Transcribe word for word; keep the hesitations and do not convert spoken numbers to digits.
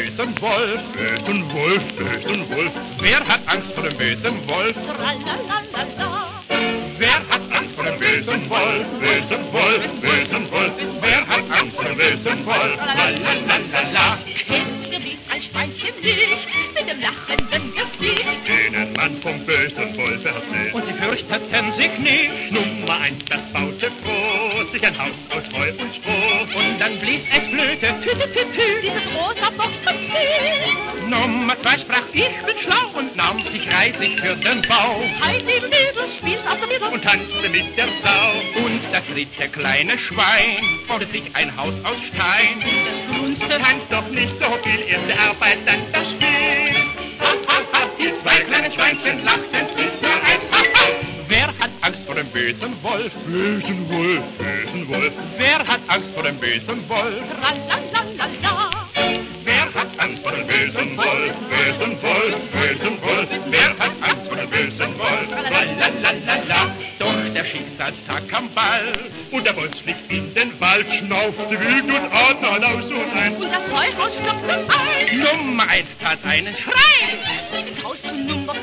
bösen Wolf? Bösen Wolf, bösen Wolf. Wer hat Angst vor dem bösen Wolf? Tralalala. Wer hat Angst vor dem bösen Wolf? Bösen Wolf, bösen Wolf. Wer hat Angst vor dem bösen Wolf? Lalalala. Kennt ihr wie ein Schweinchen nicht mit dem lachenden Gesicht? Denen man vom bösen Wolf erzählt. Und sie fürchteten sich nicht. Nummer eins, das baute froh, sich ein Haus aus Heu und Stroh. Und dann blies es Flöte. Tü, tü, tü, tü. Dieses rosa Boxenspiel. Nummer zwei sprach, ich bin schlau und nahm sich Reisig für den Bau. Heidi Mädel spielt auf der Mädel Und tanzte mit der Sau. Und das dritte kleine Schwein baute sich ein Haus aus Stein. Das grunzte. Tanzt doch nicht so viel, erste Arbeit, dann das Spiel. Ha, ha, ha, die zwei kleinen Schweinchen lachten sich nur ein. Ha, ha. Wer hat Angst vor dem bösen Wolf? Bösen Wolf, bösen Wolf. Wer hat Angst vor dem bösen Wolf? Tralalala. Wer hat Angst vor dem bösen Wolf? Bösen Wolf, bösen Wolf. Wer hat Angst vor dem bösen Wolf? Lalalala. Doch der Schicksalstag kam bald. Und der Wolf schlich in den Wald, schnaufte wild und atmete aus und ein. Und das Heuhaus stopfte ein. Nummer eins tat einen Schrei. Ins Haus zu Nummer